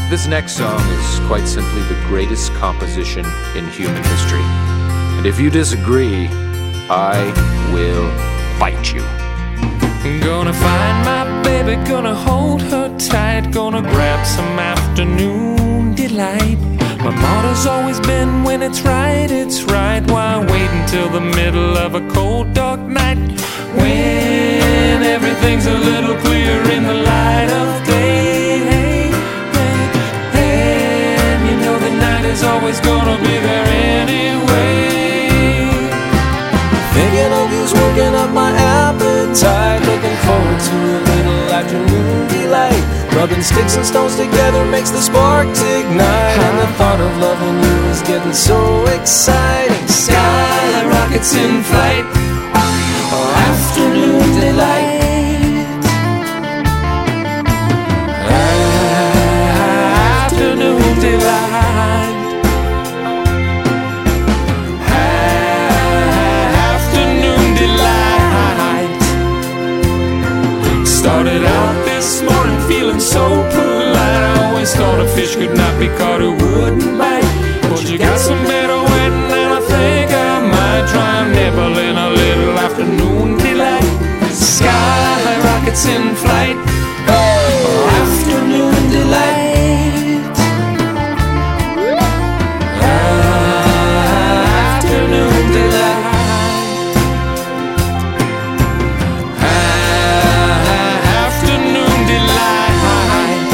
This next song is quite simply the greatest composition in human history. And if you disagree, I will fight you. Gonna find my baby, gonna hold her tight, gonna grab some afternoon delight. My motto's always been when it's right, why wait until the middle of a cold dark night, when everything's a little clearer in the light of day. And you know the night is always gonna be there anyway. Thinking of you's working up my appetite, looking forward to a little afternoon delight. Rubbing sticks and stones together makes the sparks ignite, and the thought of loving you is getting so exciting. Sky rockets in flight, afternoon delight. Afternoon delight. Afternoon delight. Started out this morning feeling so polite. I always thought a fish could not be caught who wouldn't bite, but you got some better wetting, and I think I might try and nibble in a little afternoon delight. Sky rockets in flight. Afternoon delight. Afternoon delight. Afternoon delight.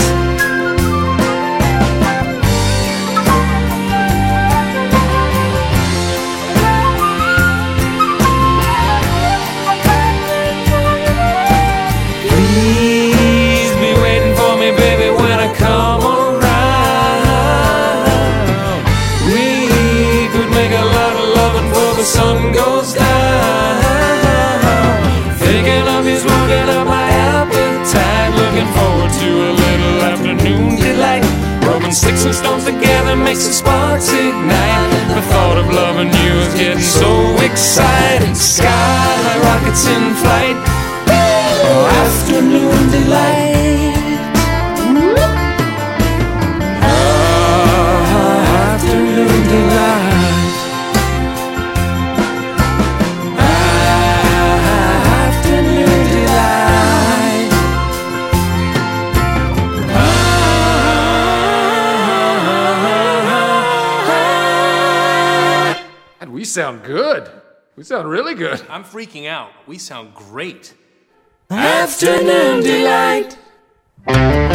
Please be waiting for me, baby, when I come around. We could make a lot of loving before the sun goes down. Thinking of you's working up my appetite, looking forward to a little afternoon delight. Rubbing sticks and stones together makes the sparks ignite. The thought of loving you is getting so exciting. Sky rockets in flight. Afternoon delight. Afternoon delight. Afternoon delight. God, we sound good. We sound really good. I'm freaking out. We sound great. Afternoon delight.